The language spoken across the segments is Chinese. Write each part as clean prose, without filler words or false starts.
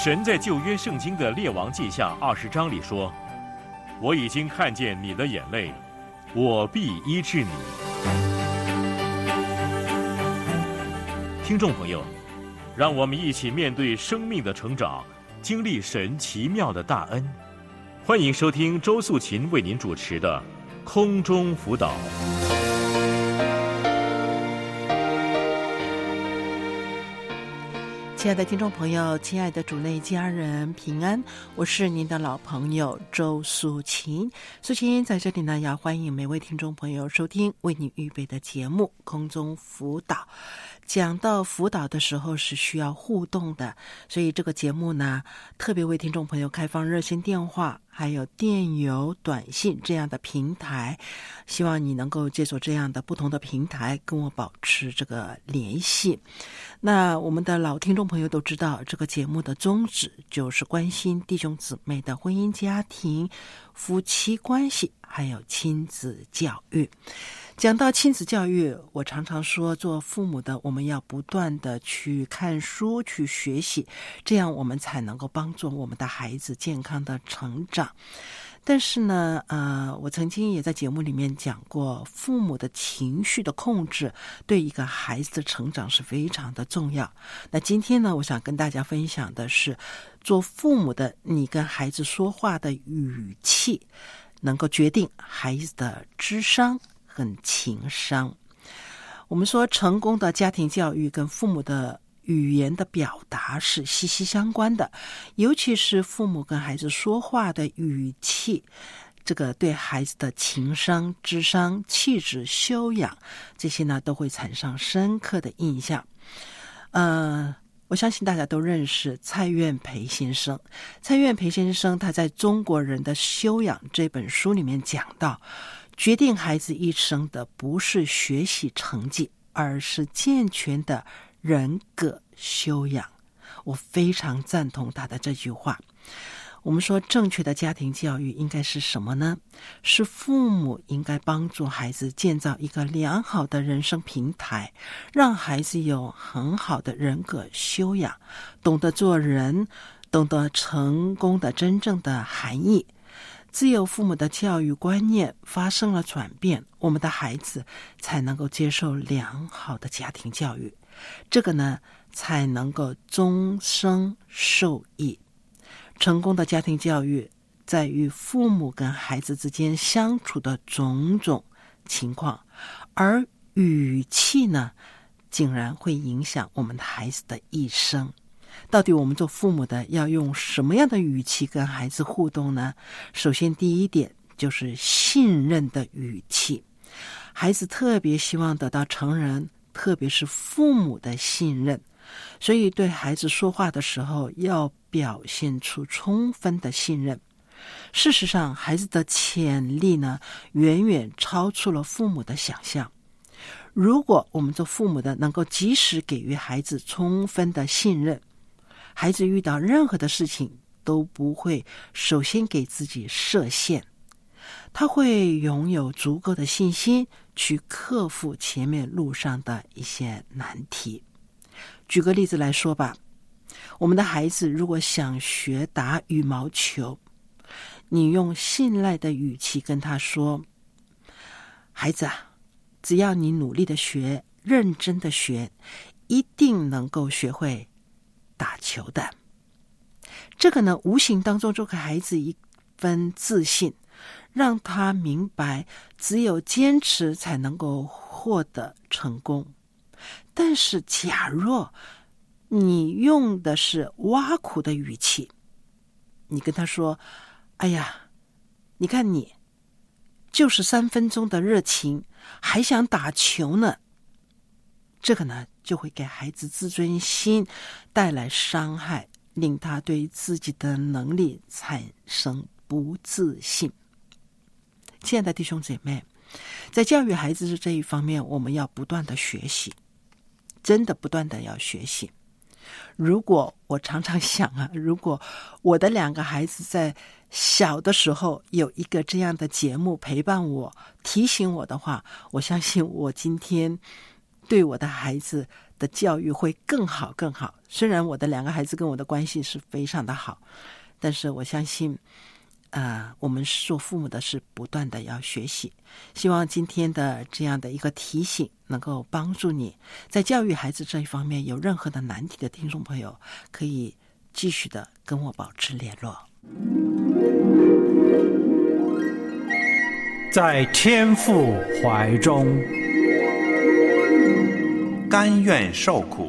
神在旧约圣经的列王记下20章里说：我已经看见你的眼泪，我必医治你。听众朋友，让我们一起面对生命的成长，经历神奇妙的大恩。欢迎收听周素琴为您主持的空中辅导。 亲爱的听众朋友，亲爱的主内家人平安，我是您的老朋友周素琴。素琴在这里呢，要欢迎每位听众朋友收听为你预备的节目空中辅导。讲到辅导的时候是需要互动的，所以这个节目呢，特别为听众朋友开放热线电话还有电邮短信这样的平台，希望你能够借助这样的不同的平台跟我保持这个联系。那我们的老听众朋友都知道，这个节目的宗旨就是关心弟兄姊妹的婚姻家庭、夫妻关系还有亲子教育。讲到亲子教育，我常常说，做父母的我们要不断的去看书去学习，这样我们才能够帮助我们的孩子健康的成长。但是呢，我曾经也在节目里面讲过，父母的情绪的控制对一个孩子的成长是非常的重要。那今天呢，我想跟大家分享的是，做父母的你跟孩子说话的语气，能够决定孩子的智商跟情商。我们说，成功的家庭教育跟父母的语言的表达是息息相关的，尤其是父母跟孩子说话的语气，这个对孩子的情商、智商、气质、修养，这些呢都会产生深刻的印象。我相信大家都认识蔡苑培先生。蔡苑培先生他在《中国人的修养》这本书里面讲到，决定孩子一生的不是学习成绩，而是健全的人格修养。我非常赞同他的这句话。我们说，正确的家庭教育应该是什么呢？是父母应该帮助孩子建造一个良好的人生平台，让孩子有很好的人格修养，懂得做人，懂得成功的真正的含义。只有父母的教育观念发生了转变，我们的孩子才能够接受良好的家庭教育，这个呢，才能够终生受益。成功的家庭教育在于父母跟孩子之间相处的种种情况，而语气呢，竟然会影响我们的孩子的一生。到底我们做父母的要用什么样的语气跟孩子互动呢？首先第一点就是信任的语气。孩子特别希望得到成人，特别是父母的信任，所以对孩子说话的时候要表现出充分的信任。事实上，孩子的潜力呢，远远超出了父母的想象。如果我们做父母的能够及时给予孩子充分的信任，孩子遇到任何的事情都不会首先给自己设限，他会拥有足够的信心去克服前面路上的一些难题。举个例子来说吧，我们的孩子如果想学打羽毛球，你用信赖的语气跟他说，孩子啊，只要你努力的学，认真的学，一定能够学会打球的。这个呢，无形当中就给孩子一份自信，让他明白只有坚持才能够获得成功。但是假若你用的是挖苦的语气，你跟他说，哎呀，你看你就是3分钟的热情还想打球呢，这个呢就会给孩子自尊心带来伤害，令他对自己的能力产生不自信。亲爱的弟兄姐妹，在教育孩子这一方面，我们要不断的学习，真的不断的要学习。如果我常常想啊，如果我的2个孩子在小的时候有一个这样的节目陪伴我、提醒我的话，我相信我今天对我的孩子的教育会更好更好。虽然我的2个孩子跟我的关系是非常的好，但是我相信我们做父母的是不断的要学习。希望今天的这样的一个提醒能够帮助你在教育孩子这一方面有任何的难题的听众朋友，可以继续的跟我保持联络。 在天父怀中， 甘愿受苦。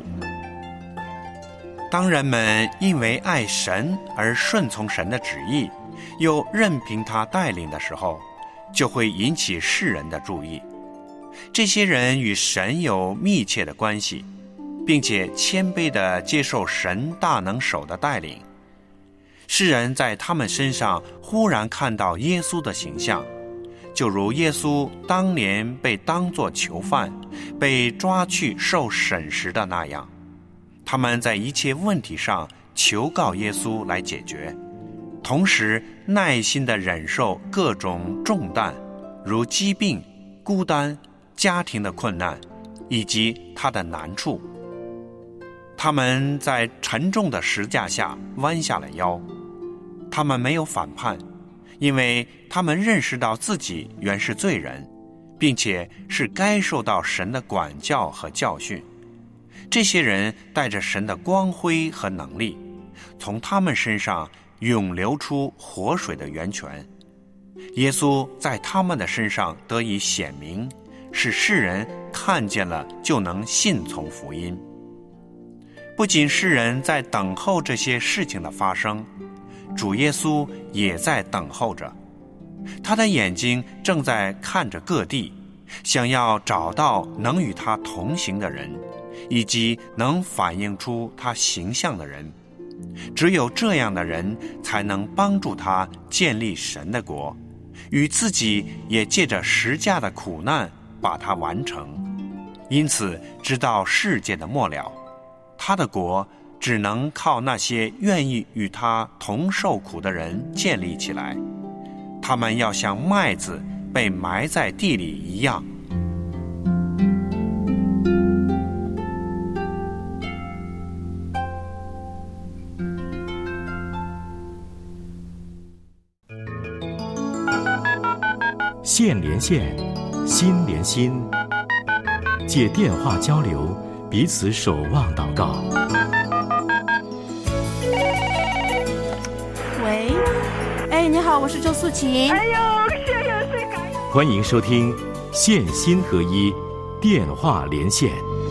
当人们因为爱神而顺从神的旨意，又任凭他带领的时候，就会引起世人的注意。这些人与神有密切的关系，并且谦卑地接受神大能手的带领。世人在他们身上忽然看到耶稣的形象，就如耶稣当年被当作囚犯，被抓去受审时的那样。他们在一切问题上求告耶稣来解决，同时耐心地忍受各种重担，如疾病、孤单、家庭的困难，以及他的难处。他们在沉重的石架下弯下了腰，他们没有反叛，因为他们认识到自己原是罪人，并且是该受到神的管教和教训。这些人带着神的光辉和能力，从他们身上涌流出活水的源泉。耶稣在他们的身上得以显明，使世人看见了就能信从福音。不仅世人在等候这些事情的发生，主耶稣也在等候着。他的眼睛正在看着各地，想要找到能与他同行的人，以及能反映出他形象的人。只有这样的人才能帮助他建立神的国，与自己也借着十架的苦难把它完成。因此直到世界的末了，他的国只能靠那些愿意与他同受苦的人建立起来。他们要像麦子被埋在地里一样。 线连线，心连心，借电话交流，彼此守望祷告。 喂，你好，我是周素琴。 欢迎收听线心合一电话连线。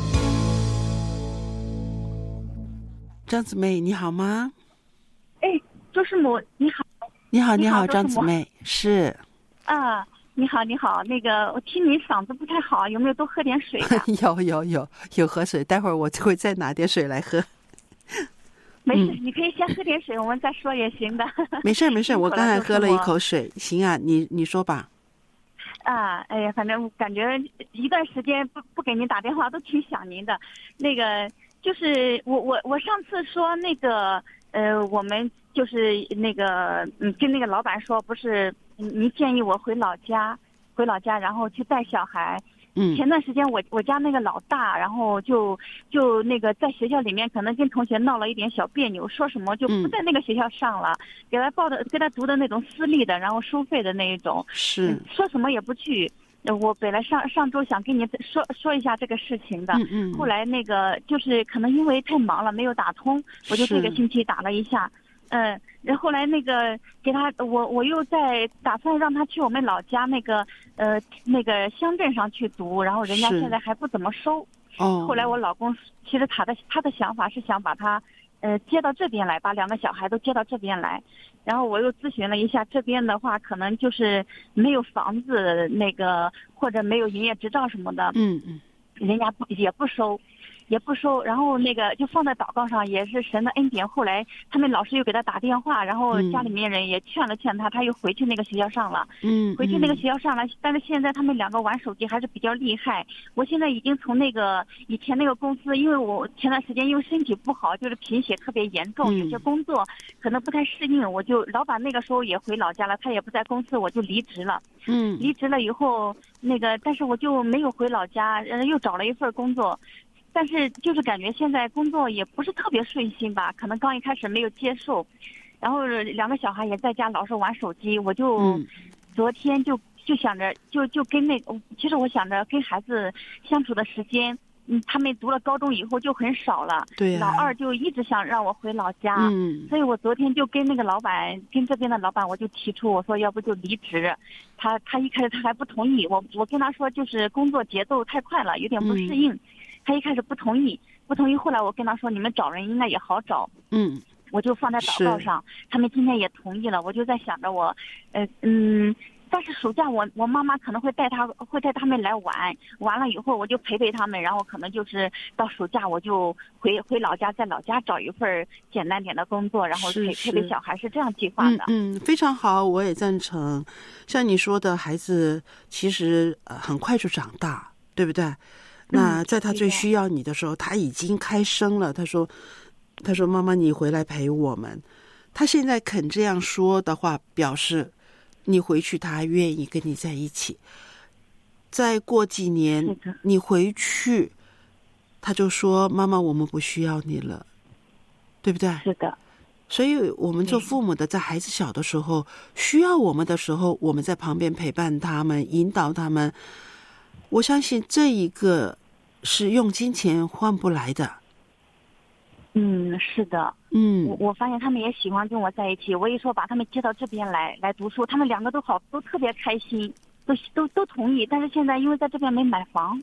张姊妹你好吗？ 周师母你好。 你好张姊妹。是你好，那个我听你嗓子不太好，有没有多喝点水的？ 有喝水，待会儿我就会再拿点水来喝。 没事，你可以先喝点水，我们再说也行的。 没事，我刚才喝了一口水。行啊，你说吧。 反正感觉一段时间不给您打电话都挺想您的。那个就是我上次说那个我们就是那个跟那个老板说，不是您建议我回老家，然后去带小孩。前段时间我家那个老大，然后就那个在学校里面可能跟同学闹了一点小别扭，说什么就不在那个学校上了，给他读的那种私立的，然后收费的那一种， 是说什么也不去。我本来上周想跟你说一下这个事情的，后来那个就是可能因为太忙了没有打通，我就这个星期打了一下。然后来那个给他，我又在打算让他去我们老家那个乡镇上去读，然后人家现在还不怎么收。后来我老公其实他的想法是想把他接到这边来，把2个小孩都接到这边来。然后我又咨询了一下，这边的话可能就是没有房子那个或者没有营业执照什么的，人家也不收。然后那个就放在祷告上，也是神的恩典。后来他们老师又给他打电话，然后家里面人也劝了劝他，他又回去那个学校上了。回去那个学校上了，但是现在他们2个玩手机还是比较厉害。我现在已经从那个以前那个公司，因为我前段时间因为身体不好，就是贫血特别严重，有些工作可能不太适应，我就老板那个时候也回老家了，他也不在公司，我就离职了。离职了以后，那个但是我就没有回老家，又找了一份工作。 但是就是感觉现在工作也不是特别顺心吧，可能刚一开始没有接受，然后2个小孩也在家老是玩手机，我就昨天就想着就跟其实我想着跟孩子相处的时间。他们读了高中以后就很少了， 对老二就一直想让我回老家，所以我昨天就跟那个老板，跟这边的老板，我就提出我说要不就离职，他一开始他还不同意，我跟他说就是工作节奏太快了，有点不适应，他一开始不同意，后来我跟他说你们找人应该也好找，我就放在祷告上，他们今天也同意了，我就在想着但是暑假我妈妈可能会带他们来玩，完了以后我就陪他们，然后可能就是到暑假我就回老家，在老家找一份简单点的工作，然后陪小孩，是这样计划的。 非常好，我也赞成。像你说的，孩子其实很快就长大，对不对？那在他最需要你的时候，他已经开声了，他说妈妈你回来陪我们。他现在肯这样说的话，表示你回去他还愿意跟你在一起。再过几年你回去，他就说妈妈我们不需要你了，对不对？ 是的。 所以我们做父母的在孩子小的时候需要我们的时候，我们在旁边陪伴他们，引导他们。我相信这一个是用金钱换不来的。 是的。我发现他们也喜欢跟我在一起，我一说把他们接到这边来读书，他们2个都特别开心，都同意。但是现在因为在这边没买房。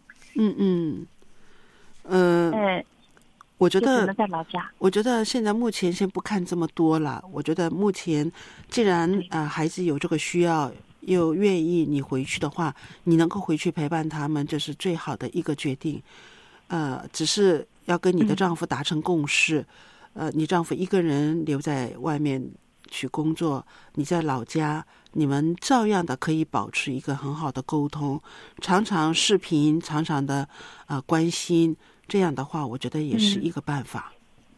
我觉得只能在老家。 我觉得现在目前先不看这么多了。我觉得目前既然孩子有这个需要，又愿意你回去的话，你能够回去陪伴他们，这是最好的一个决定。只是要跟你的丈夫达成共识。你丈夫一个人留在外面去工作，你在老家，你们照样的可以保持一个很好的沟通，常常视频，常常的关心，这样的话我觉得也是一个办法。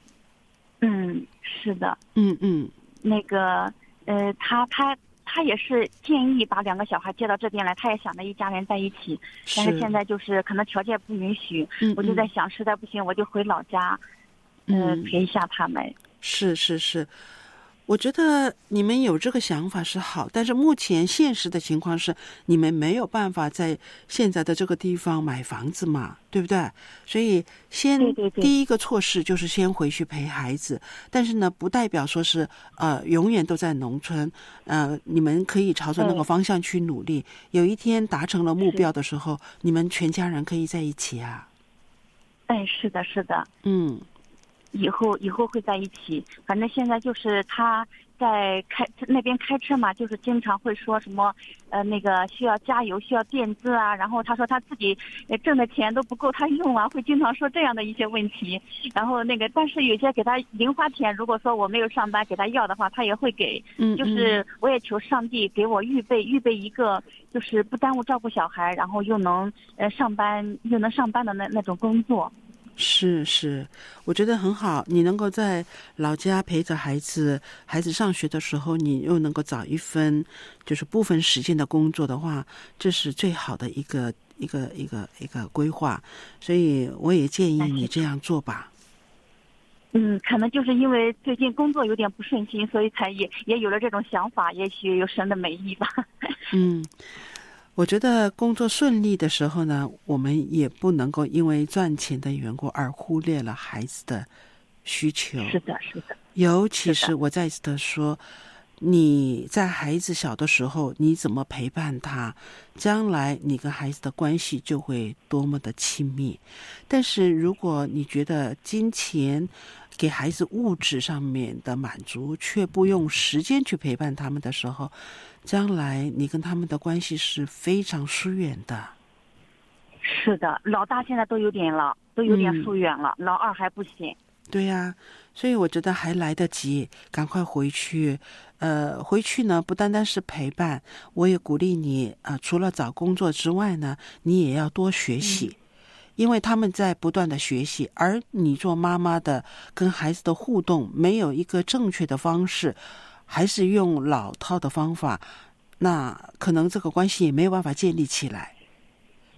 是的。那个他也是建议把2个小孩接到这边来，他也想着一家人在一起，但是现在就是可能条件不允许，我就在想实在不行我就回老家陪一下他们。是， 我觉得你们有这个想法是好，但是目前现实的情况是你们没有办法在现在的这个地方买房子嘛，对不对？所以第一个措施就是先回去陪孩子，但是呢不代表说是永远都在农村。你们可以朝着那个方向去努力，有一天达成了目标的时候，你们全家人可以在一起啊。 是的。以后会在一起，反正现在就是他在那边开车嘛，就是经常会说什么那个需要加油，需要垫资啊，然后他说他自己挣的钱都不够他用啊，会经常说这样的一些问题。然后但是有些给他零花钱，如果说我没有上班给他要的话，他也会给。就是我也求上帝给我预备一个就是不耽误照顾小孩，然后又能上班的那种工作。 是，我觉得很好。你能够在老家陪着孩子上学的时候，你又能够找一份就是部分时间的工作的话，这是最好的一个规划。所以我也建议你这样做吧。 可能就是因为最近工作有点不顺心，所以才也有了这种想法，也许有神的美意吧。 我觉得工作顺利的时候呢，我们也不能够因为赚钱的缘故而忽略了孩子的需求。 是的。 尤其是我再次的说，你在孩子小的时候你怎么陪伴他，将来你跟孩子的关系就会多么的亲密。但是如果你觉得金钱给孩子物质上面的满足，却不用时间去陪伴他们的时候，将来你跟他们的关系是非常疏远的。 是的，老大现在都有点疏远了，老二还不行。 对呀，所以我觉得还来得及，赶快回去。回去呢不单单是陪伴，我也鼓励你除了找工作之外呢，你也要多学习。因为他们在不断的学习，而你做妈妈的跟孩子的互动没有一个正确的方式，还是用老套的方法，那可能这个关系也没有办法建立起来。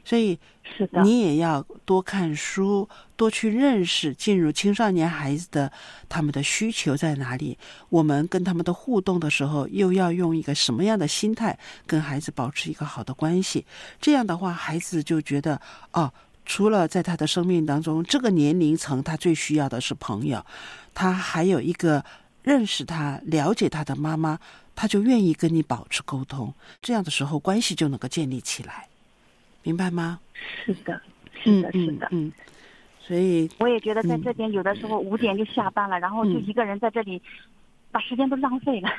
所以是的， 你也要多看书，多去认识进入青少年孩子的他们的需求在哪里，我们跟他们的互动的时候又要用一个什么样的心态跟孩子保持一个好的关系。这样的话孩子就觉得除了在他的生命当中这个年龄层他最需要的是朋友，他还有一个认识他了解他的妈妈，他就愿意跟你保持沟通，这样的时候关系就能够建立起来，明白吗？ 是的，是的，是的。 所以我也觉得在这边有的时候5点就下班了，然后就一个人在这里把时间都浪费了。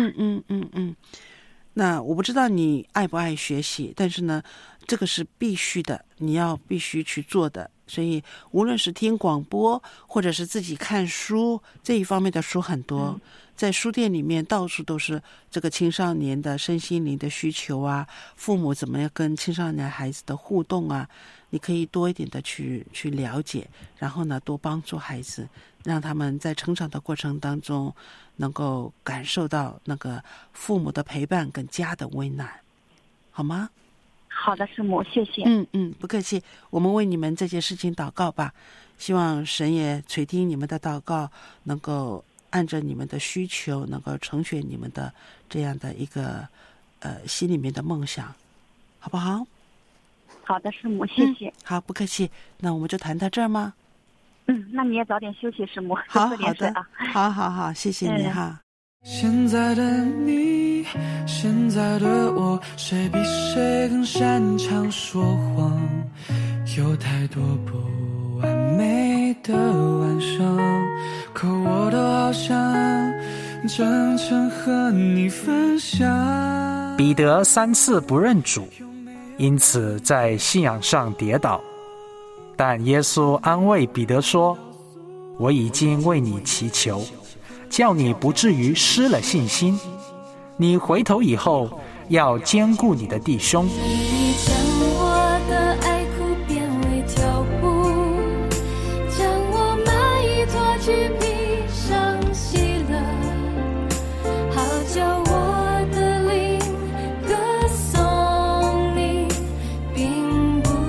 那我不知道你爱不爱学习，但是呢这个是必须的，你要必须去做的。所以无论是听广播或者是自己看书，这一方面的书很多，在书店里面到处都是这个青少年的身心灵的需求啊，父母怎么样跟青少年孩子的互动啊，你可以多一点的去了解，然后呢多帮助孩子，让他们在成长的过程当中能够感受到那个父母的陪伴跟家的温暖，好吗？ 好的，师母，谢谢。 不客气，我们为你们这件事情祷告吧，希望神也垂听你们的祷告，能够按着你们的需求，能够成全你们的这样的一个心里面的梦想，好不好？ 好的，师母，谢谢。 好，不客气，那我们就谈到这儿吗？ 那你也早点休息，师母。 好的，好，谢谢你哈。 现在的你，现在的我，谁比谁更擅长说谎？有太多不完美的晚上，可我都好想真诚和你分享。 彼得3次不认主，因此在信仰上跌倒。但耶稣安慰彼得说：“我已经为你祈求，叫你不至于失了信心。你回头以后，要兼顾你的弟兄。” 你将我的爱哭变为跳舞，将我满意托举披上喜乐，好叫我的灵歌颂你，并不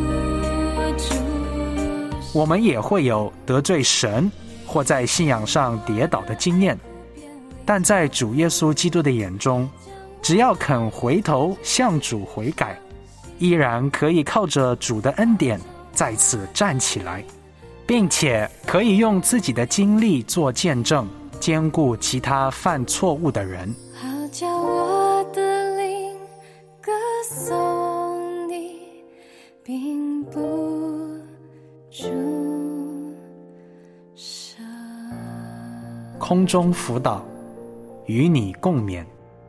住。 我们也会有得罪神或在信仰上跌倒的经验，但在主耶稣基督的眼中，只要肯回头向主悔改，依然可以靠着主的恩典再次站起来，并且可以用自己的经历做见证，兼顾其他犯错误的人。 好叫我的灵歌颂你，并不住声。 空中辅导，与你共勉。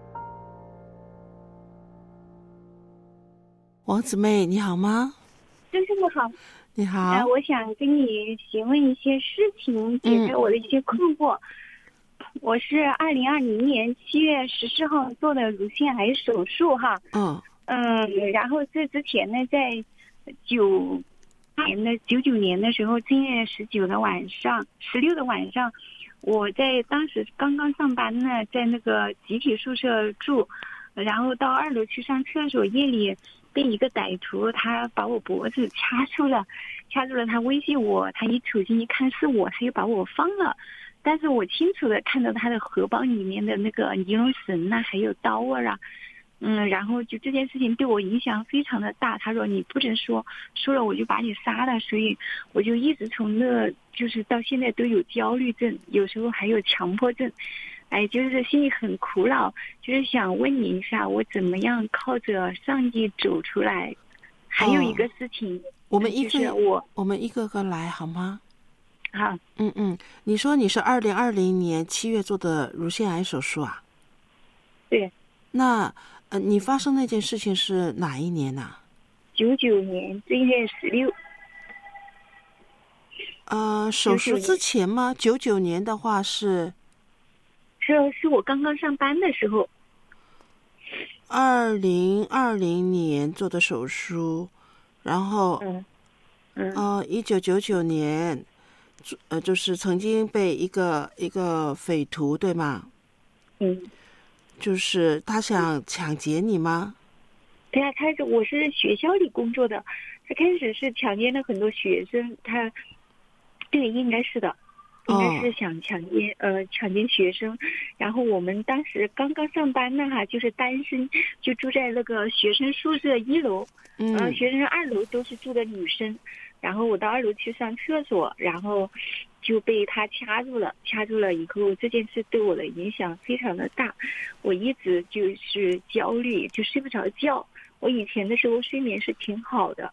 王姊妹你好吗？ 郑师傅好。 你好。 我想跟你询问一些事情，解开我的一些困惑。我是2020年7月14号做的乳腺癌手术哈。然后这之前呢，在99年的时候，7月19的晚上，16的晚上，我在当时刚刚上班呢，在那个集体宿舍住，然后到2楼去上厕所，夜里被一个歹徒他把我脖子掐住了，他威胁我，他一走近一看是我，他又把我放了。但是我清楚的看到他的荷包里面的那个尼龙绳呐，还有刀啊。然后就这件事情对我影响非常的大。他说你不准说了我就把你杀了。所以我就一直从就是到现在都有焦虑症，有时候还有强迫症。就是心里很苦恼，就是想问你一下，我怎么样靠着上帝走出来？还有一个事情， 我们一个个来好吗？ 好。 你说你是2020年7月做的乳腺癌手术啊？ 对。 那你发生那件事情是哪一年啊 ？99年1月16。 手术之前吗？99年的话是我刚刚上班的时候。 2020年做的手术，然后1999年就是曾经被一个匪徒对吗？就是他想抢劫你吗？ 对啊，我是学校里工作的，他开始是强奸了很多学生，对，应该是的。应该是想强奸学生，然后我们当时刚刚上班呢哈，就是单身，就住在那个学生宿舍1楼，学生2楼都是住的女生，然后我到2楼去上厕所，然后就被他掐住了以后，这件事对我的影响非常的大，我一直就是焦虑，就睡不着觉。我以前的时候睡眠是挺好的。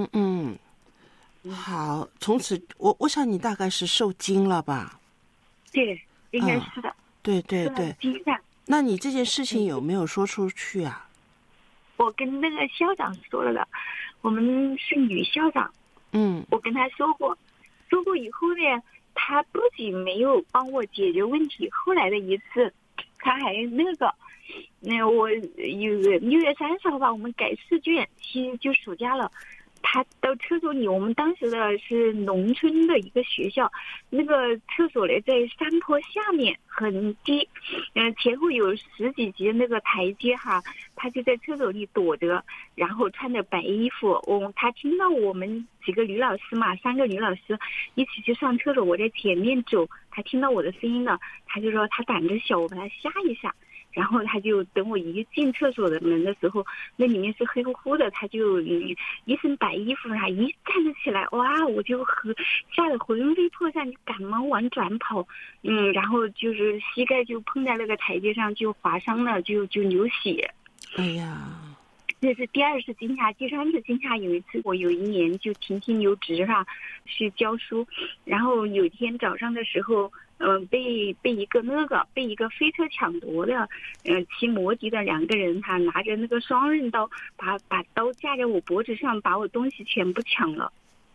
好，从此我想你大概是受惊了吧？ 对，应该是的。 对。 惊吓。 那你这件事情有没有说出去啊？ 我跟那个校长说了的，我们是女校长。我跟他说过以后呢，他不仅没有帮我解决问题，后来的一次，他还我6月30号吧，我们改试卷期就暑假了。他到厕所里，我们当时的是农村的一个学校，那个厕所呢在山坡下面很低，前后有10几级那个台阶哈，他就在厕所里躲着，然后穿着白衣服。他听到我们几个女老师嘛，3个女老师一起去上厕所，我在前面走，他听到我的声音了，他就说他胆子小，我把他吓一吓。然后他就等我一进厕所的门的时候，那里面是黑乎乎的，他就一身白衣服，他一站着起来，哇，我就吓得魂飞魄散，就赶忙往转跑，然后就是膝盖就碰在那个台阶上，就划伤了，就流血。 哎呀， 这是第2次惊吓。第3次惊吓，有一次我有1年就停留职哈，去教书，然后有一天早上的时候。被一个飞车抢夺的，骑摩的2个人，他拿着那个双刃刀，把刀架在我脖子上，把我东西全部抢了。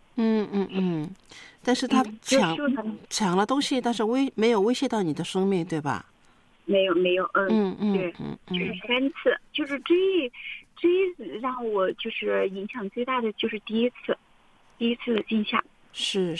但是他抢了东西，但是没有威胁到你的生命，对吧？ 没有，对，就是3次，就是最让我就是影响最大的就是第一次的惊吓。是。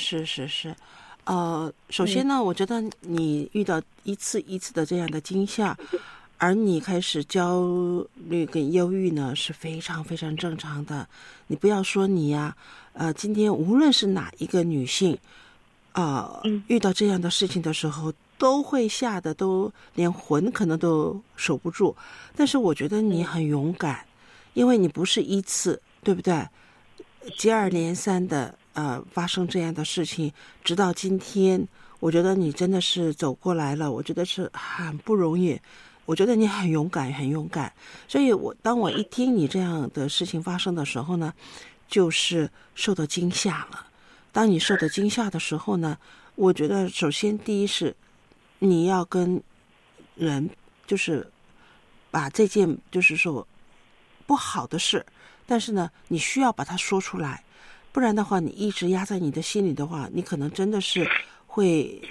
首先呢，我觉得你遇到一次的这样的惊吓，而你开始焦虑跟忧郁呢，是非常非常正常的。你不要说你呀，今天无论是哪一个女性，遇到这样的事情的时候，都会吓得都连魂可能都守不住。但是我觉得你很勇敢，因为你不是1次，对不对？接二连三的发生这样的事情，直到今天，我觉得你真的是走过来了，我觉得是很不容易，我觉得你很勇敢。所以当我一听你这样的事情发生的时候呢，就是受到惊吓了。当你受到惊吓的时候呢，我觉得首先第一是你要跟人就是把这件就是说不好的事，但是呢你需要把它说出来，不然的话你一直压在你的心里的话，你可能真的是会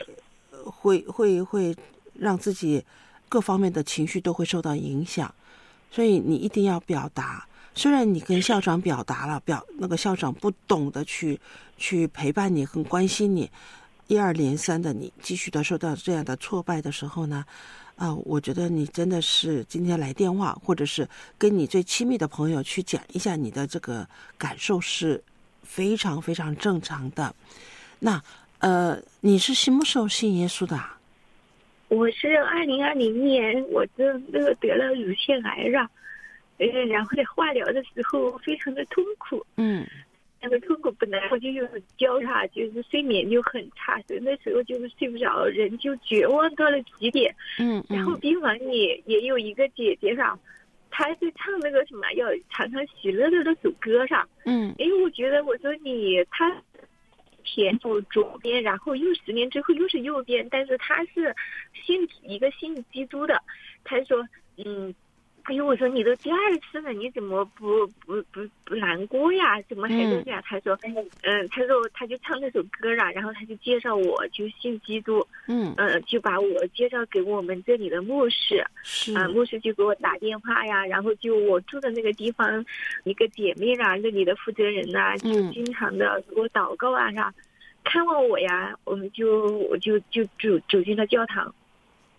让自己各方面的情绪都会受到影响。所以你一定要表达，虽然你跟校长表达了，那个校长不懂得去陪伴你，很关心你，一二连三的你继续的受到这样的挫败的时候呢，我觉得你真的是今天来电话，或者是跟你最亲密的朋友去讲一下你的这个感受，是非常非常正常的。那你是什么时候信耶稣的啊？ 我是2020年，我得了乳腺癌了，然后在化疗的时候非常的痛苦，那个痛苦本来我就有焦虑，就是睡眠就很差，所以那时候就是睡不着，人就绝望到了极点。然后病房里也有一个姐姐上，她是唱那个什么要常常喜乐的那首歌上，因为我觉得我说她前走左边，然后又10年之后又是右边，但是他是信基督的，他说哎呦，我说你都第2次了，你怎么不难过呀？怎么还这样？他说他就唱那首歌啊，然后他就介绍我就信基督，就把我介绍给我们这里的牧师，牧师就给我打电话呀，然后就我住的那个地方一个姐妹啊，那里的负责人啊，就经常的给我祷告啊，看望我呀，我就走进了教堂。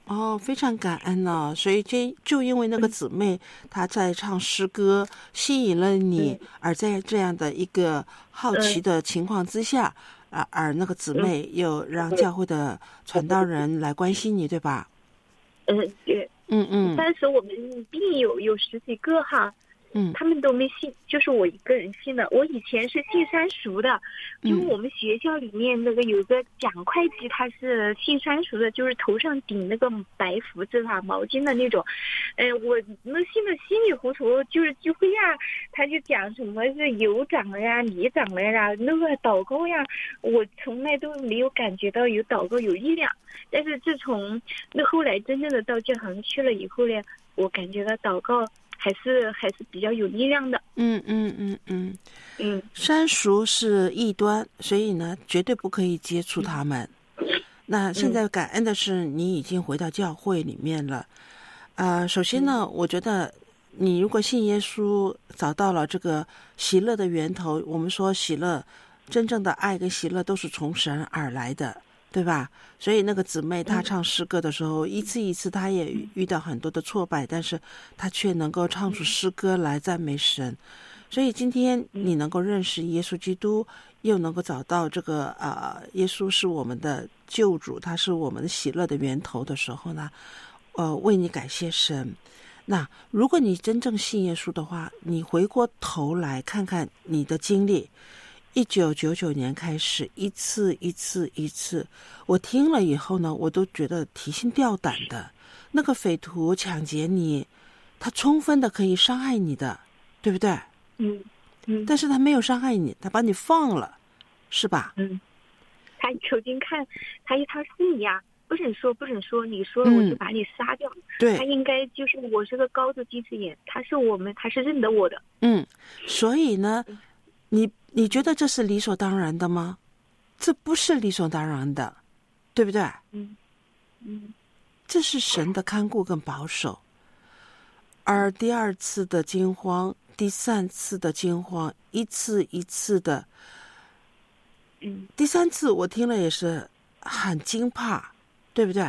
哦，非常感恩哦。所以就因为那个姊妹她在唱诗歌吸引了你，而在这样的一个好奇的情况之下，而那个姊妹又让教会的传道人来关心你，对吧？ 对。当时我们并有10几个哈。他们都没信，就是我一个人信的。我以前是信山塾的，因为我们学校里面那个有个蒋会计，他是信山塾的，就是头上顶那个白福字毛巾的那种。我那信的稀里糊涂，就是聚会呀，他就讲什么是油长了呀，米长了呀，那个祷告呀，我从来都没有感觉到有祷告有力量。但是自从那后来真正的到教堂去了以后呢，我感觉到祷告还是比较有力量的。 山塾是异端，所以呢，绝对不可以接触他们。那现在感恩的是，你已经回到教会里面了。首先呢，我觉得你如果信耶稣，找到了这个喜乐的源头。我们说喜乐，真正的爱跟喜乐都是从神而来的，对吧？所以那个姊妹她唱诗歌的时候，一次一次她也遇到很多的挫败，但是她却能够唱出诗歌来赞美神。所以今天你能够认识耶稣基督，又能够找到这个耶稣是我们的救主，他是我们的喜乐的源头的时候呢，为你感谢神。那如果你真正信耶稣的话，你回过头来看看你的经历。1999年开始，一次，我听了以后呢，我都觉得提心吊胆的。那个匪徒抢劫你，他充分的可以伤害你的，对不对？但是他没有伤害你，他把你放了，是吧？ 他曾经看他是你呀，不准说，你说了我就把你杀掉。 对， 他应该就是我是个高度近视眼，他是认得我的。 所以呢，你觉得这是理所当然的吗？这不是理所当然的，对不对？这是神的看顾跟保守。而第2次的惊慌，第3次的惊慌，一次的，第3次我听了也是很惊怕，对不对？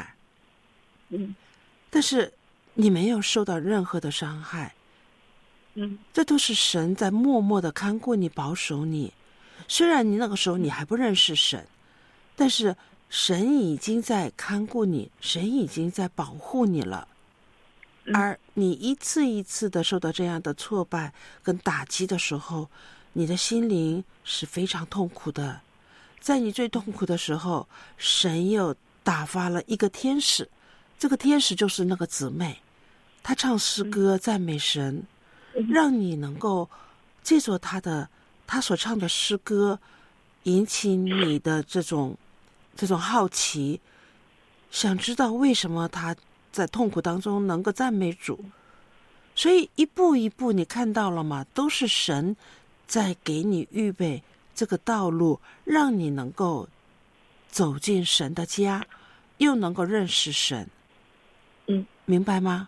但是你没有受到任何的伤害。这都是神在默默的看顾你，保守你。虽然你那个时候你还不认识神，但是神已经在看顾你，神已经在保护你了。而你一次一次的受到这样的挫败跟打击的时候，你的心灵是非常痛苦的。在你最痛苦的时候，神又打发了一个天使，这个天使就是那个姊妹，她唱诗歌赞美神，让你能够借着他所唱的诗歌，引起你的这种好奇，想知道为什么他在痛苦当中能够赞美主。所以一步一步你看到了吗？都是神在给你预备这个道路，让你能够走进神的家，又能够认识神。明白吗？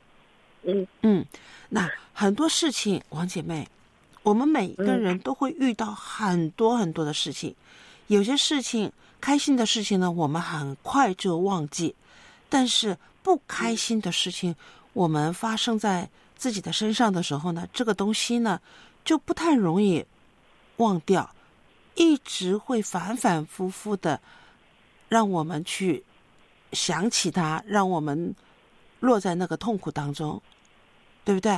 那很多事情，王姐妹，我们每一个人都会遇到很多很多的事情。有些事情，开心的事情呢，我们很快就忘记，但是不开心的事情，我们发生在自己的身上的时候呢，这个东西呢就不太容易忘掉，一直会反反复复的让我们去想起它，让我们落在那个痛苦当中，对不对？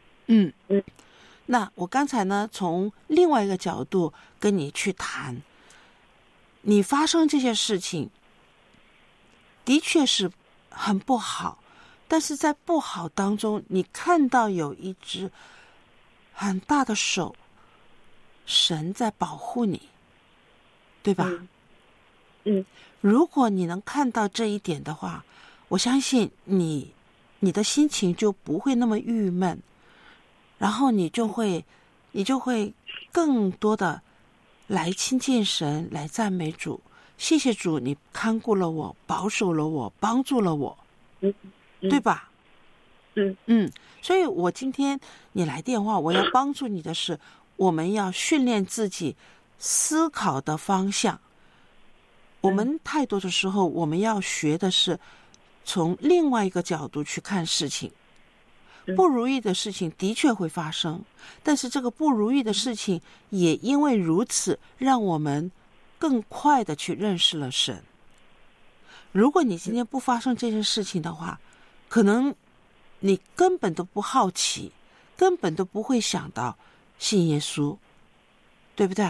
那我刚才呢，从另外一个角度跟你去谈，你发生这些事情的确是很不好，但是在不好当中，你看到有一只很大的手，神在保护你，对吧？如果你能看到这一点的话，我相信你的心情就不会那么郁闷，然后你就会更多的来亲近神，来赞美主。谢谢主，你看顾了我，保守了我，帮助了我，对吧？所以我今天你来电话，我要帮助你的是，我们要训练自己思考的方向。我们太多的时候，我们要学的是从另外一个角度去看事情。不如意的事情的确会发生，但是这个不如意的事情也因为如此，让我们更快的去认识了神。如果你今天不发生这件事情的话，可能你根本都不好奇，根本都不会想到信耶稣，对不对？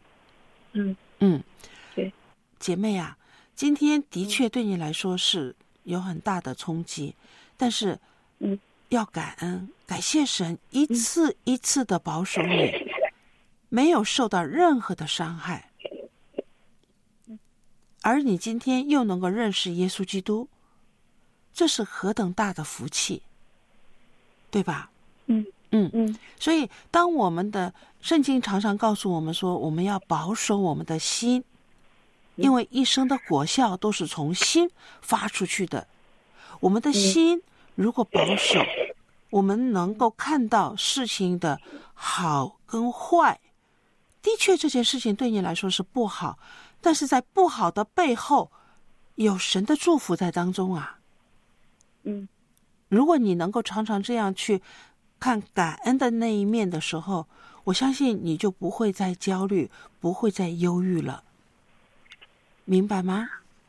对。 姐妹啊，今天的确对你来说是有很大的冲击，但是要感恩，感谢神一次一次的保守你，没有受到任何的伤害。而你今天又能够认识耶稣基督，这是何等大的福气，对吧？所以当我们的圣经常常告诉我们说，我们要保守我们的心，因为一生的果效都是从心发出去的。我们的心如果保守，我们能够看到事情的好跟坏。的确这件事情对你来说是不好，但是在不好的背后有神的祝福在当中啊。如果你能够常常这样去看感恩的那一面的时候，我相信你就不会再焦虑，不会再忧郁了，明白吗？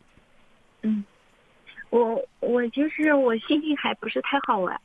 我就是我心情还不是太好啊。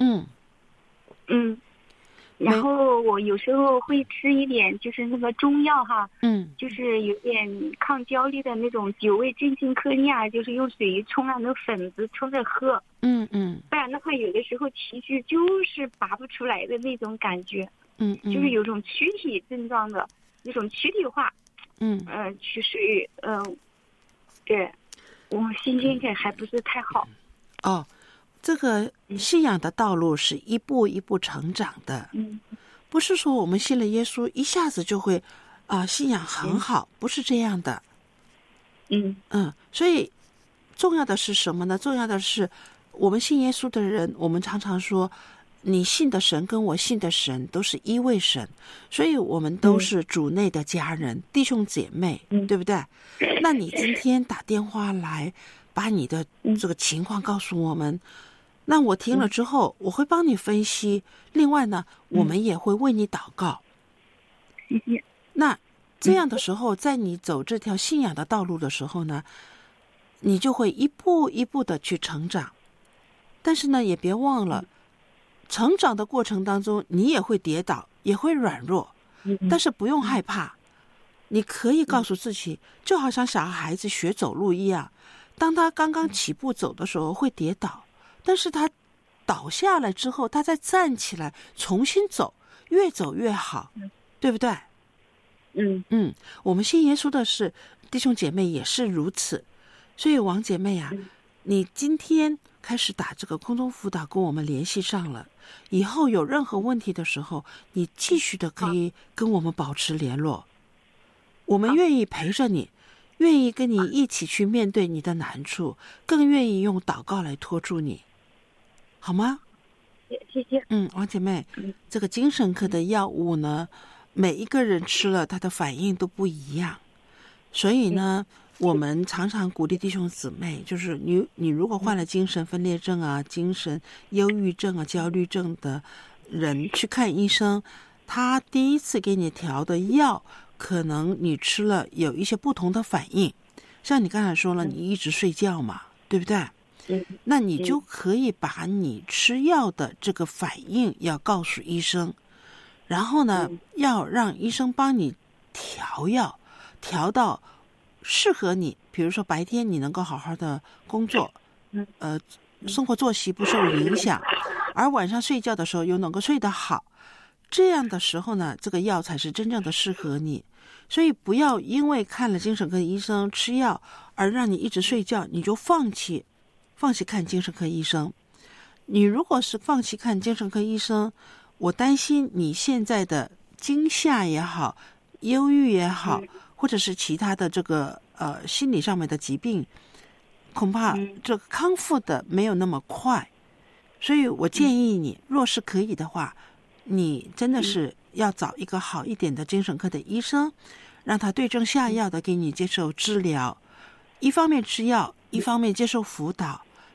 然后我有时候会吃一点就是那个中药哈，就是有点抗焦虑的那种9味镇静颗粒啊，就是用水冲啊，那粉子冲着喝。不然的话有的时候情绪就是拔不出来的那种感觉。就是有种躯体症状的那种躯体化。去属于对，我心情也还不是太好。 这个信仰的道路是一步一步成长的，不是说我们信了耶稣一下子就会信仰很好，不是这样的。所以重要的是什么呢？重要的是我们信耶稣的人，我们常常说你信的神跟我信的神都是一位神，所以我们都是主内的家人，弟兄姐妹，对不对？那你今天打电话来把你的这个情况告诉我们，那我听了之后我会帮你分析，另外呢我们也会为你祷告。那这样的时候，在你走这条信仰的道路的时候呢，你就会一步一步的去成长。但是呢也别忘了，成长的过程当中你也会跌倒，也会软弱，但是不用害怕。你可以告诉自己，就好像小孩子学走路一样，当他刚刚起步走的时候会跌倒，但是他倒下来之后，他再站起来重新走，越走越好，对不对？我们信耶稣的是弟兄姐妹也是如此。所以王姐妹啊，你今天开始打这个空中辅导跟我们联系上了，以后有任何问题的时候，你继续的可以跟我们保持联络，我们愿意陪着你，愿意跟你一起去面对你的难处，更愿意用祷告来拖住你，好吗？ 谢谢。 王姐妹，这个精神科的药物呢，每一个人吃了他的反应都不一样，所以呢我们常常鼓励弟兄姊妹，就是你如果患了精神分裂症啊、精神忧郁症啊、焦虑症的人去看医生，他第一次给你调的药可能你吃了有一些不同的反应，像你刚才说了，你一直睡觉嘛，对不对？那你就可以把你吃药的这个反应要告诉医生，然后呢要让医生帮你调药，调到适合你，比如说白天你能够好好的工作，生活作息不受影响，而晚上睡觉的时候又能够睡得好，这样的时候呢，这个药才是真正的适合你。所以不要因为看了精神科医生吃药而让你一直睡觉，你就放弃看精神科医生。你如果是放弃看精神科医生，我担心你现在的惊吓也好，忧郁也好，或者是其他的这个心理上面的疾病，恐怕这个康复的没有那么快。所以我建议你，若是可以的话，你真的是要找一个好一点的精神科的医生，让他对症下药的给你接受治疗，一方面吃药，一方面接受辅导，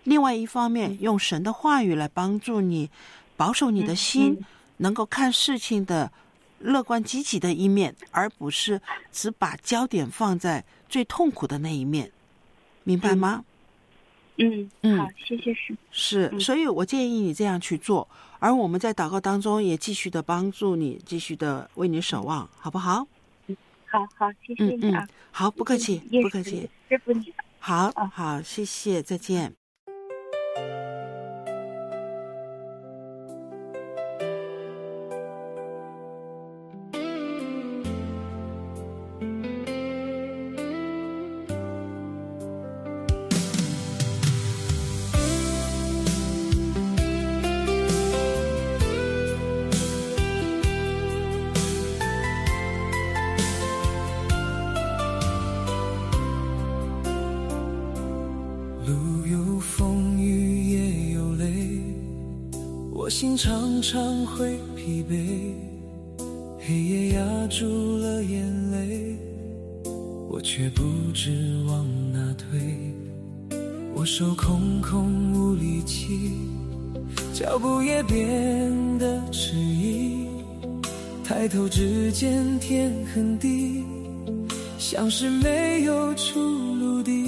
另外一方面用神的话语来帮助你保守你的心，能够看事情的乐观积极的一面，而不是只把焦点放在最痛苦的那一面，明白吗？ 好，谢谢师母。 是，所以我建议你这样去做，而我们在祷告当中也继续的帮助你，继续的为你守望，好不好？ 好，谢谢你啊。 好，不客气，不客气， 师父你好，谢谢，再见。 心常常会疲惫，黑夜压住了眼泪，我却不知往哪退。我手空空无力气，脚步也变得迟疑，抬头只见天很低，像是没有出路的。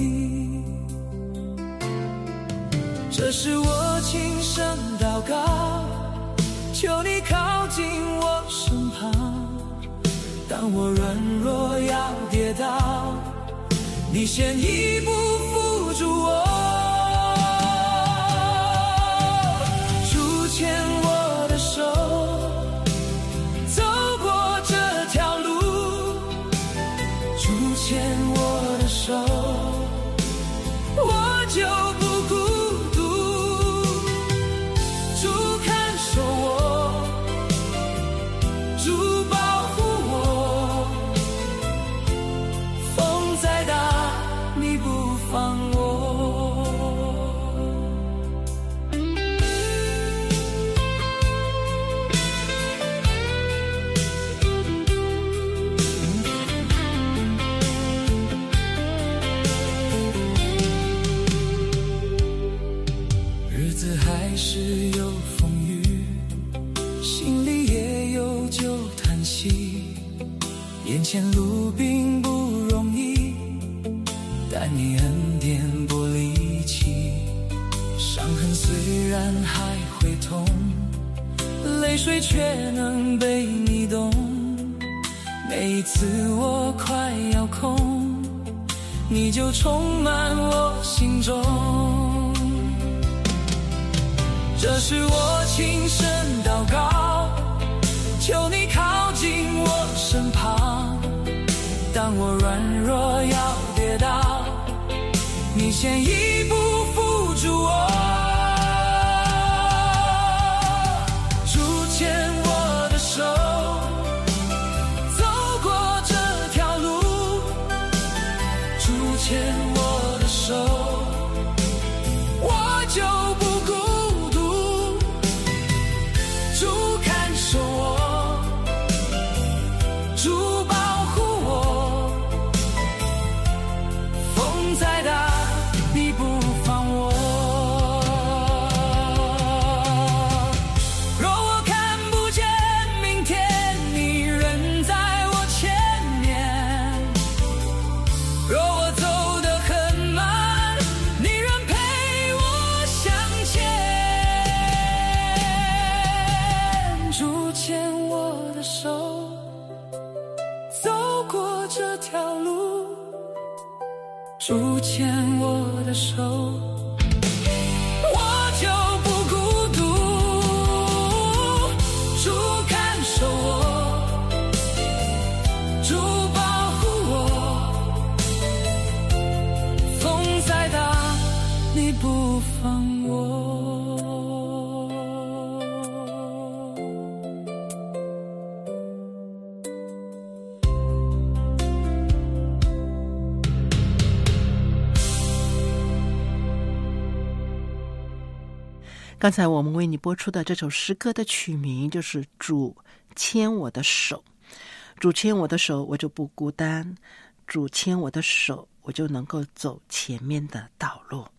这是我轻声祷告，求你靠近我身旁，当我软弱要跌倒，你先一步扶住我，主牵我的手，走过这条路，主牵我的手，我就不孤独，主看守我，主保护我，风再大你不放我。日子还是有风雨，心里也有旧叹息，眼前路并不容易，但你恩典不离弃，伤痕虽然还会痛，泪水却能被你懂，每一次我快要空，你就充满我心中。这是我轻声祷告，求你靠近我身旁，当我软弱要跌倒，你先一步扶住我，主牵我的手，走过这条路，主牵我的手，我就不孤独，主看守我，主保护我，风再大你不放我。若我看不见明天，你仍在我前面，若我走得很慢，你仍陪我向前，主牵我的手，走过这条路，主牵我的手，我就不孤独，主看守我，主保护我，风再大你不放我。 刚才我们为你播出的这首诗歌的曲名就是主牵我的手，主牵我的手我就不孤单，主牵我的手我就能够走前面的道路。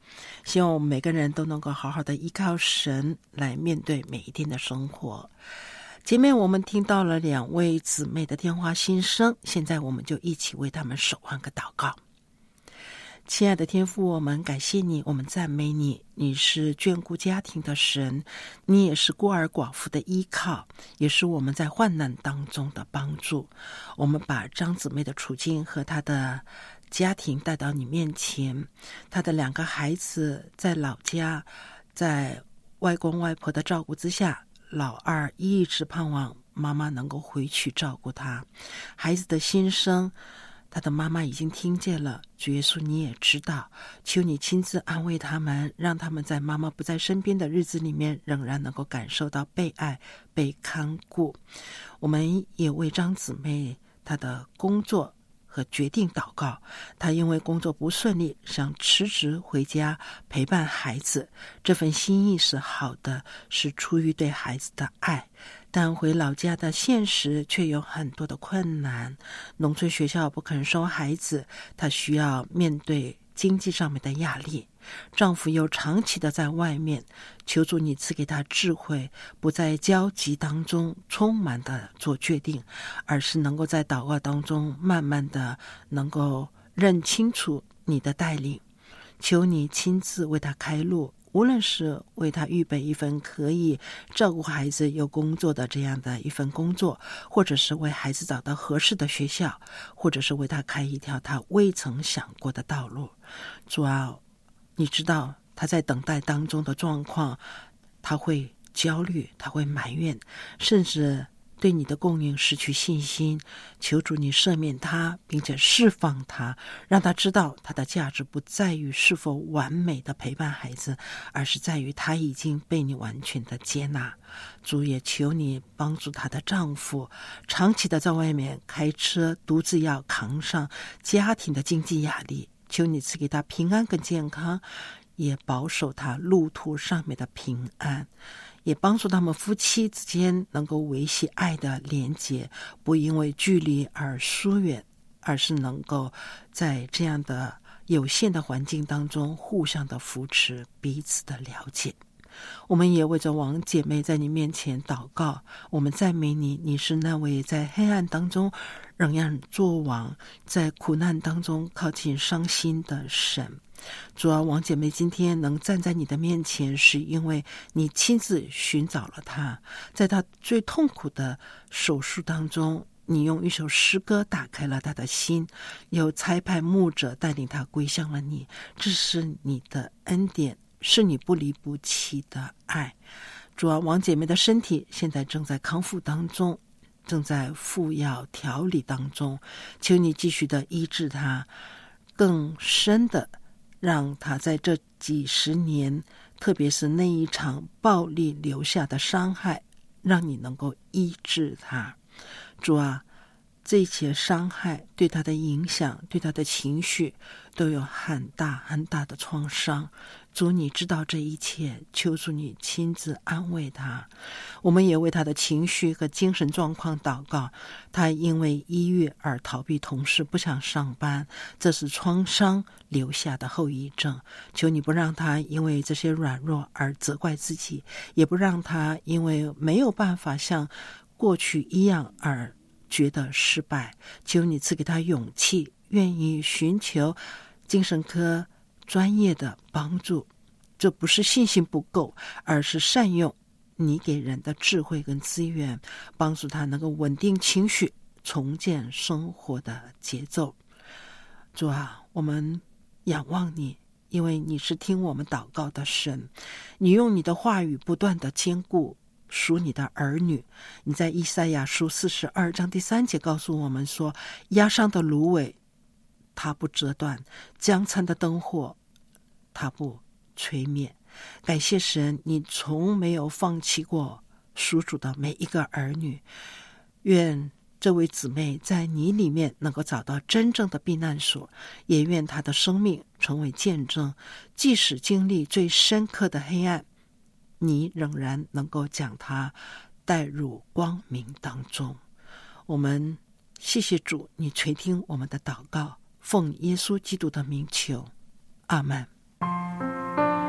希望我们每个人都能够好好的依靠神来面对每一天的生活。前面我们听到了2位姊妹的电话心声，现在我们就一起为他们守望个祷告。亲爱的天父，我们感谢你，我们赞美你，你是眷顾家庭的神，你也是孤儿寡妇的依靠，也是我们在患难当中的帮助。我们把张姊妹的处境和她的家庭带到你面前，她的2个孩子在老家，在外公外婆的照顾之下，老二一直盼望妈妈能够回去照顾他。孩子的心声他的妈妈已经听见了，主耶稣你也知道，求你亲自安慰他们，让他们在妈妈不在身边的日子里面仍然能够感受到被爱被看顾。我们也为张姊妹她的工作和决定祷告，她因为工作不顺利想辞职回家陪伴孩子，这份心意是好的，是出于对孩子的爱，但回老家的现实却有很多的困难。农村学校不肯收孩子，她需要面对经济上面的压力，丈夫又长期的在外面，求主你赐给他智慧，不在焦急当中充满的做决定，而是能够在祷告当中慢慢的能够认清楚你的带领。求你亲自为他开路，无论是为他预备一份可以照顾孩子有工作的这样的一份工作，或者是为孩子找到合适的学校，或者是为他开一条他未曾想过的道路。主啊，你知道他在等待当中的状况，他会焦虑，他会埋怨，甚至对你的供应失去信心。求主你赦免他，并且释放他，让他知道他的价值不在于是否完美的陪伴孩子，而是在于他已经被你完全的接纳。主也求你帮助她的丈夫，长期的在外面开车，独自要扛上家庭的经济压力，求你赐给他平安跟健康，也保守他路途上面的平安，也帮助他们夫妻之间能够维系爱的连结，不因为距离而疏远，而是能够在这样的有限的环境当中互相的扶持，彼此的了解。我们也为着王姐妹在你面前祷告，我们赞美你，你是那位在黑暗当中仍然作王，在苦难当中靠近伤心的神。主啊，王姐妹今天能站在你的面前，是因为你亲自寻找了她，在她最痛苦的手术当中，你用一首诗歌打开了她的心，有差派牧者带领她归向了你，这是你的恩典，是你不离不弃的爱。主啊，王姐妹的身体现在正在康复当中，正在服药调理当中，求你继续的医治她，更深的让她在这几十年，特别是那一场暴力留下的伤害，让你能够医治她。主啊，这一切伤害对她的影响，对她的情绪都有很大很大的创伤。主，你知道这一切，求主你亲自安慰他。我们也为他的情绪和精神状况祷告，他因为抑郁而逃避同事，不想上班，这是创伤留下的后遗症。求你不让他因为这些软弱而责怪自己，也不让他因为没有办法像过去一样而觉得失败。求你赐给他勇气，愿意寻求精神科专业的帮助。这不是信心不够，而是善用你给人的智慧跟资源，帮助他能够稳定情绪，重建生活的节奏。主啊，我们仰望你，因为你是听我们祷告的神，你用你的话语不断的坚固属你的儿女。你在以赛亚书42章第3节告诉我们说，压伤的芦苇它不折断，将残的灯火它不吹灭。感谢神，你从没有放弃过属主的每一个儿女。愿这位姊妹在你里面能够找到真正的避难所，也愿她的生命成为见证，即使经历最深刻的黑暗，你仍然能够将她带入光明当中。我们谢谢主，你垂听我们的祷告，奉耶稣基督的名求，阿们。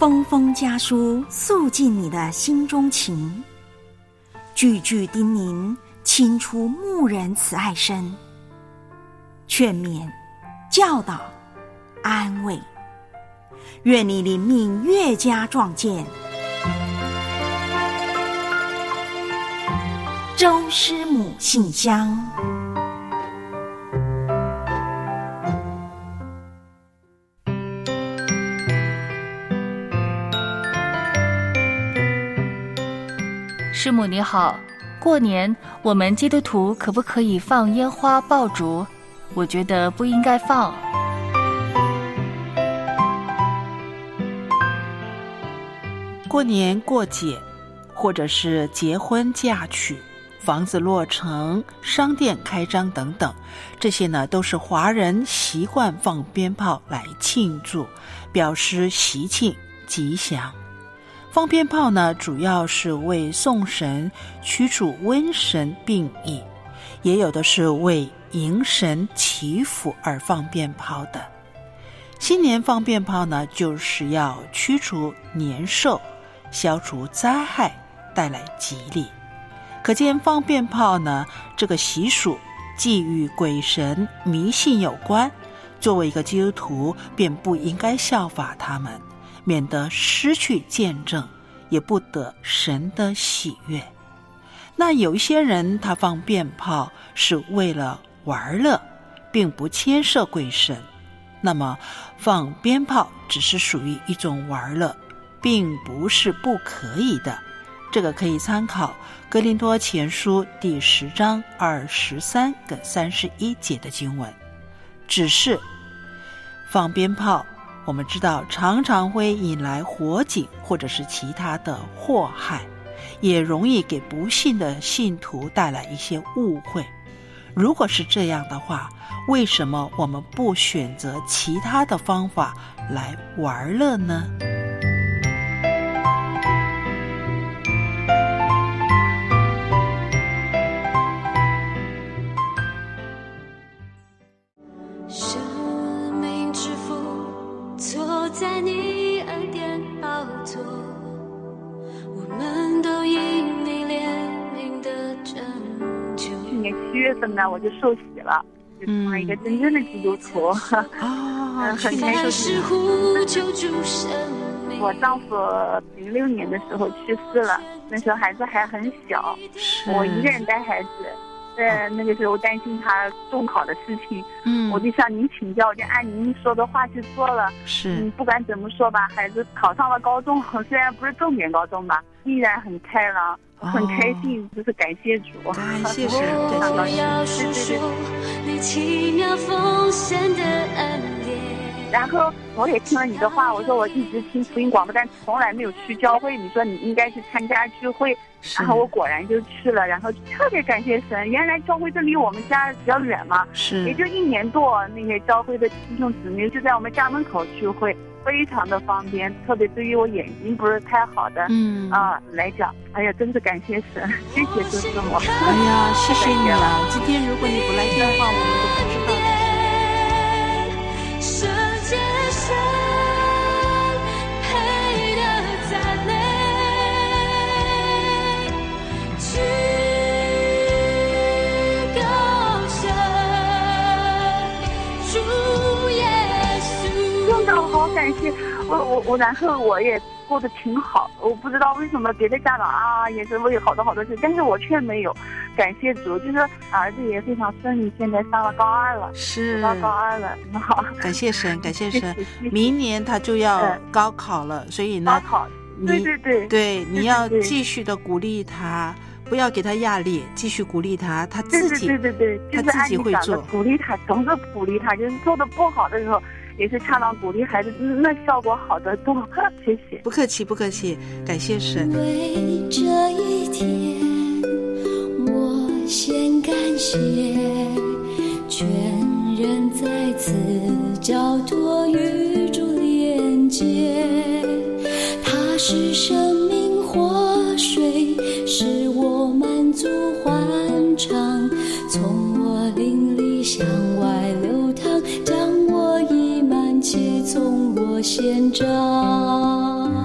封封家书诉尽你的心中情，句句叮咛清出牧人慈爱声，劝勉、教导、安慰，愿你灵命越加壮健。周师母信箱。 师母你好，过年我们基督徒可不可以放烟花爆竹？我觉得不应该放。 过年过节，或者是结婚嫁娶、房子落成、商店开张等等，这些呢都是华人习惯放鞭炮来庆祝，表示喜庆吉祥。放鞭炮呢，主要是为送神、驱除瘟神病疫，也有的是为迎神祈福而放鞭炮的。新年放鞭炮呢，就是要驱除年兽，消除灾害，带来吉利。可见放鞭炮呢，这个习俗既与鬼神迷信有关，作为一个基督徒便不应该效法他们，免得失去见证，也不得神的喜悦。那有一些人他放鞭炮是为了玩乐，并不牵涉鬼神，那么放鞭炮只是属于一种玩乐，并不是不可以的。这个可以参考哥林多前书第10章23跟31节的经文。只是放鞭炮，我们知道常常会引来火警或者是其他的祸害，也容易给不信的信徒带来一些误会。如果是这样的话，为什么我们不选择其他的方法来玩乐呢？ 在你恩典宝座，我们都因你怜悯的拯救。 去年7月份呢，我就受洗了，就成了一个真正的基督徒。很开心。我丈夫06年的时候去世了，那时候孩子还很小，我一个人带孩子。那个时候担心他中考的事情，我就向您请教，就按您说的话去做了。 是， 不管怎么说吧，孩子考上了高中，虽然不是重点高中吧，依然很开朗，很开心，就是感谢主。 感谢神，感谢神。 你奇妙奉献的恩典。 然后我也听了你的话，我说我一直听福音广播，但从来没有去教会。你说你应该去参加聚会，然后我果然就去了，然后特别感谢神。原来教会这离我们家比较远嘛，也就1年多，那些教会的弟兄姊妹就在我们家门口聚会，非常的方便。特别对于我眼睛不是太好的，来讲，哎呀，真是感谢神，谢谢主师母。 哎呀，谢谢你啊！今天如果你不来电话，我们都不知道。 圣洁神配的赞美，去高声主耶稣。 真的好感谢我，然后我也过得挺好。我不知道为什么别的家长也是为好多事，但是我却没有。感谢主，就是儿子也非常顺利，现在上了高2了， 是到高2了，很好。 感谢神，感谢神。明年他就要高考了，所以呢， 高考， 对，你要继续的鼓励他，不要给他压力，继续鼓励他，他自己， 对， 他自己会做。 鼓励他，总是鼓励他，就是做的不好的时候，也是恰当鼓励孩子，那效果好得多。谢谢， 不客气，不客气，感谢神。 为这一天，我先感谢，全人在此交托与主连接。他是生命活水，使我满足欢畅，从我灵里向外流淌，将我溢满且从我献彰。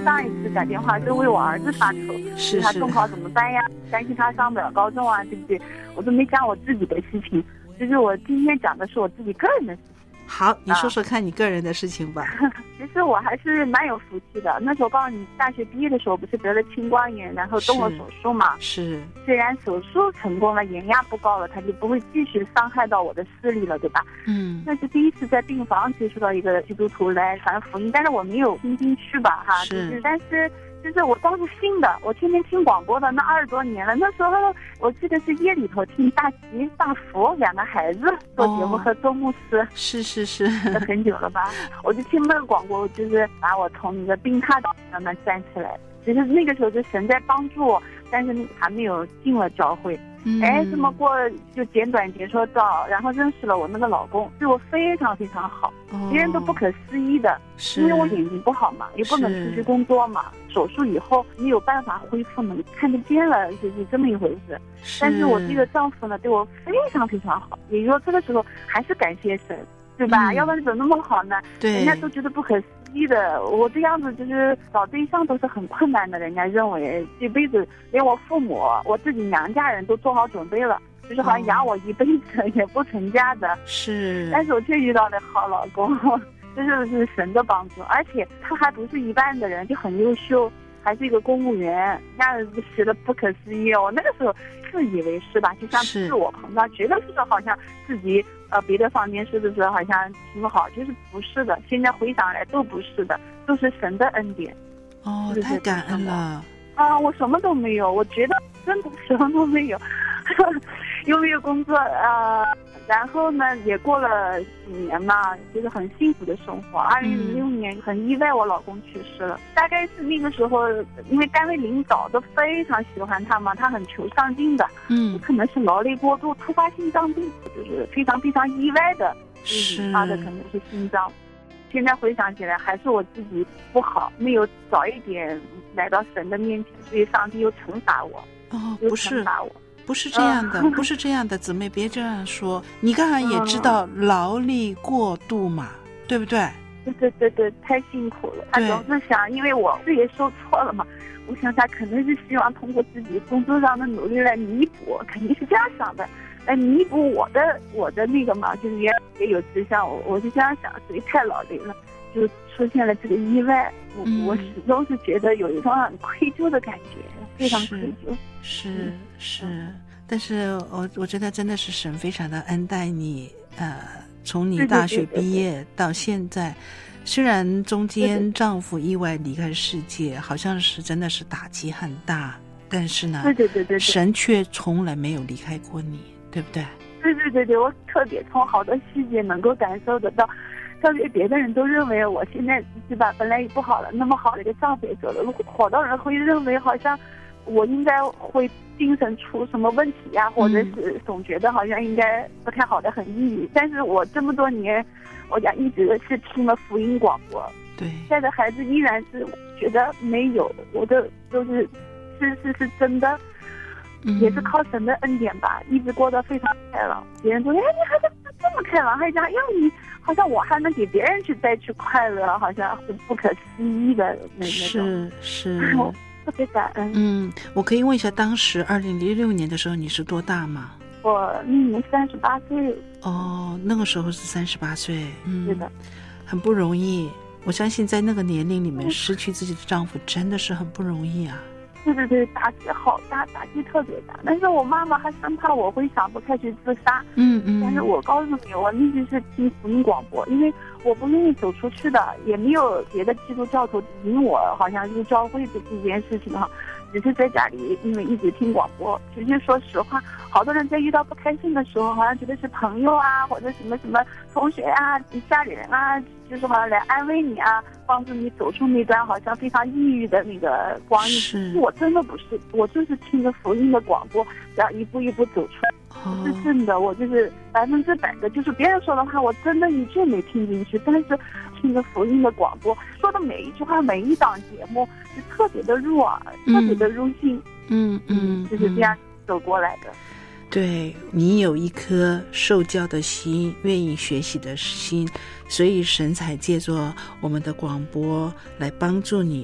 上一次打电话是为我儿子发愁， 是他中考怎么办呀？担心他上不了高中啊，对不对？我都没讲我自己的事情，就是我今天讲的是我自己个人的事情。 好，你说说看你个人的事情吧。 其实我还是蛮有福气的。那时候告诉你，大学毕业的时候不是得了青光眼，然后动了手术嘛？ 是。 虽然手术成功了，眼压不高了，它就不会继续伤害到我的视力了，对吧？那是第一次在病房接触到一个基督徒来传福音，但是我没有听进去吧，哈。 是。 但是就是我当时信的，我天天听广播的，那20多年了。那时候我记得是夜里头听大吉大福两个孩子做节目和周牧师， 是很久了吧？我就听那个广播，就是把我从那个病榻上慢慢站起来。其实那个时候就神在帮助我，但是还没有进了教会。这么过就简短结束到，然后认识了我那个老公，对我非常非常好，别人都不可思议的。因为我眼睛不好嘛，也不能出去工作嘛，手术以后没有办法恢复，能看得见了，就是这么一回事。但是我这个丈夫呢，对我非常非常好，也就是说这个时候还是感谢神，对吧？要不然怎么那么好呢？ 对， 人家都觉得不可思议的。我这样子就是找对象都是很困难的，人家认为这辈子连我父母、我自己娘家人都做好准备了，就是好像养我一辈子也不成家的。 是， 但是我却遇到了好老公，这就是神的帮助，而且他还不是一般的人，就很优秀，还是一个公务员，人家觉得不可思议哦。那个时候自以为是吧，就像自我膨胀，觉得是好像自己别的方面是不是好像挺好，就是不是的。现在回想来都不是的，都是神的恩典。 太感恩了啊！我什么都没有，我觉得真的什么都没有，又没有工作然后呢，也过了几年嘛，就是很幸福的生活。2006年很意外，我老公去世了。大概是那个时候，因为单位领导都非常喜欢他嘛，他很求上进的。可能是劳累过度、突发心脏病，就是非常非常意外的引发的，可能是心脏。现在回想起来，还是我自己不好，没有早一点来到神的面前，所以上帝又惩罚我。 不是。不是这样的，不是这样的，姊妹别这样说。你刚才也知道劳力过度嘛，对不对？ 对，太辛苦了。他总是想，因为我事业受挫了嘛，我想他可能是希望通过自己工作上的努力来弥补，肯定是这样想的，来弥补我的那个嘛，就是也有志向。我是这样想，所以太劳累了，就出现了这个意外。我始终是觉得有一种很愧疚的感觉，非常愧疚。 是，但是我觉得真的是神非常的恩待你，从你大学毕业到现在，虽然中间丈夫意外离开世界，好像是真的是打击很大，但是呢， 对， 神却从来没有离开过你，对不对？ 对，我特别从好多细节能够感受得到。特别别的人都认为我现在是吧，本来也不好了，那么好的一个丈夫也走了，好多人会认为好像我应该会精神出什么问题呀，或者是总觉得好像应该不太好的，很抑郁。但是我这么多年，我讲一直是听了福音广播， 对， 带着孩子依然是觉得没有，我的都是真的。也是靠神的恩典吧，一直过得非常开朗。别人说，你还是这么开朗，还讲，你好像我还能给别人去带去快乐，好像是不可思议的那种。 是， 我特别感恩。 我可以问一下，当时2006年的时候你是多大吗？ 我那年38岁。 那个时候是38岁。 是的， 很不容易。我相信在那个年龄里面失去自己的丈夫真的是很不容易啊。 对，打击好大，打击特别大。但是我妈妈还生怕我会想不开去自杀。但是我告诉你，我一直是听福音广播，因为我不愿意走出去的，也没有别的基督教徒引我好像入教会这件事情哈。只是在家里，因为一直听广播。其实说实话，好多人在遇到不开心的时候，好像觉得是朋友啊，或者什么同学啊、家里人啊，就是好像来安慰你啊，帮助你走出那段好像非常抑郁的那个光阴。我真的不是，我就是听着福音的广播，然后一步一步走出来。是真的，我就是100%的，就是别人说的话，我真的一句没听进去，但是听着福音的广播说的每一句话、每一档节目，是特别的入耳，特别的入心。就是这样走过来的。 对，你有一颗受教的心，愿意学习的心，所以神才借着我们的广播来帮助你。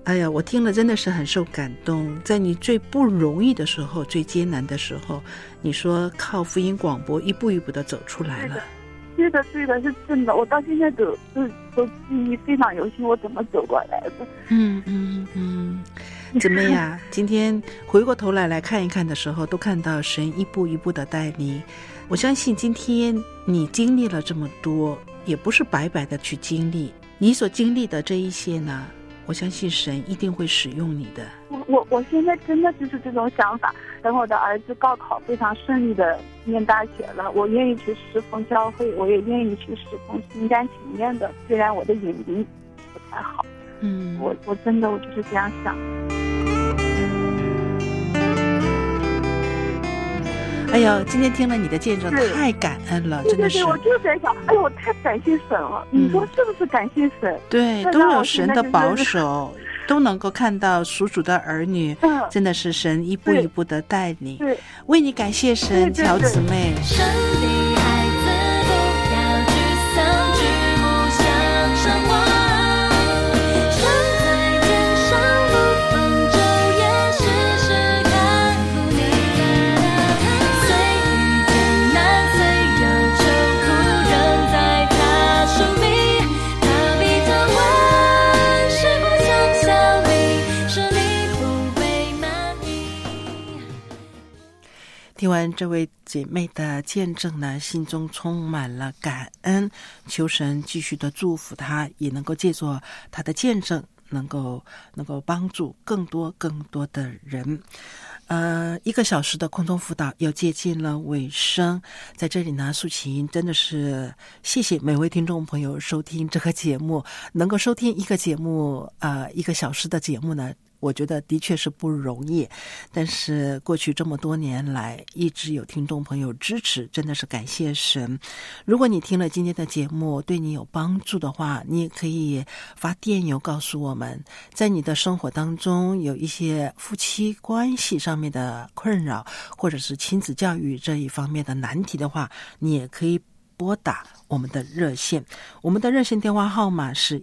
哎呀，我听了真的是很受感动。在你最不容易的时候，最艰难的时候，你说靠福音广播一步一步的走出来了。 对的，是真的。我到现在都记忆非常犹新，我怎么走过来的。 怎么呀？今天回过头来看一看的时候，都看到神一步一步的带领。我相信今天你经历了这么多，也不是白白的去经历。你所经历的这一些呢，我相信神一定会使用你的。 我现在真的就是这种想法。等我的儿子高考非常顺利的念大学了，我愿意去侍奉教会，我也愿意去侍奉，心甘情愿的。虽然我的眼睛不太好，我真的就是这样想。 哎呦，今天听了你的见证，太感恩了，真的是。 对，我就在想，哎呦，我太感谢神了。你说是不是感谢神？ 对，都有神的保守，都能够看到属主的儿女，真的是神一步一步的带领。为你感谢神，乔姊妹。听完这位姐妹的见证呢，心中充满了感恩，求神继续的祝福她，也能够借助她的见证，能够帮助更多的人。1个小时的空中辅导又接近了尾声，在这里呢，素琴真的是谢谢每位听众朋友收听这个节目，能够收听一个节目1个小时的节目呢，我觉得的确是不容易，但是过去这么多年来一直有听众朋友支持，真的是感谢神。如果你听了今天的节目对你有帮助的话，你也可以发电邮告诉我们，在你的生活当中有一些夫妻关系上面的困扰，或者是亲子教育这一方面的难题的话，你也可以拨打我们的热线，我们的热线电话号码是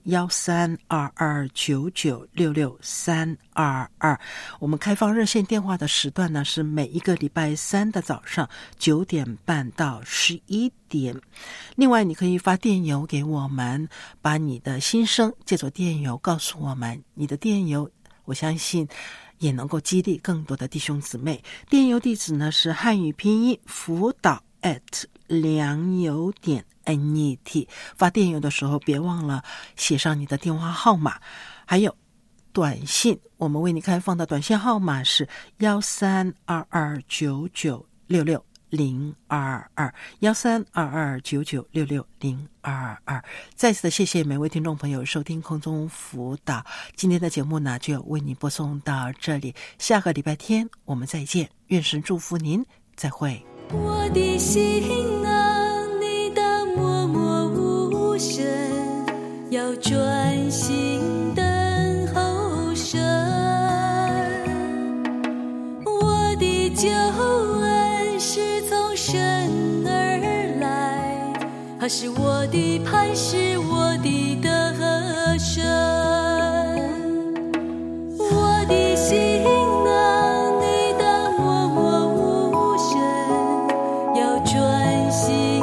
132299663222。我们开放热线电话的时段呢是每一个礼拜3的早上9点半到11点。另外，你可以发电邮给我们，把你的心声借助电邮告诉我们。你的电邮，我相信也能够激励更多的弟兄姊妹。电邮地址呢是汉语拼音辅导良友.net。 发电邮的时候别忘了写上你的电话号码。还有短信，我们为你开放的短信号码是132299660221，132299660222。再次的谢谢每位听众朋友收听空中辅导，今天的节目呢就要为你播送到这里，下个礼拜天我们再见，愿神祝福您，再会。 我的心啊，你当默默无声，要专心等候神。我的救恩是从神而来，他是我的磐石，我的得胜。我的心啊，你当默默无声，要专心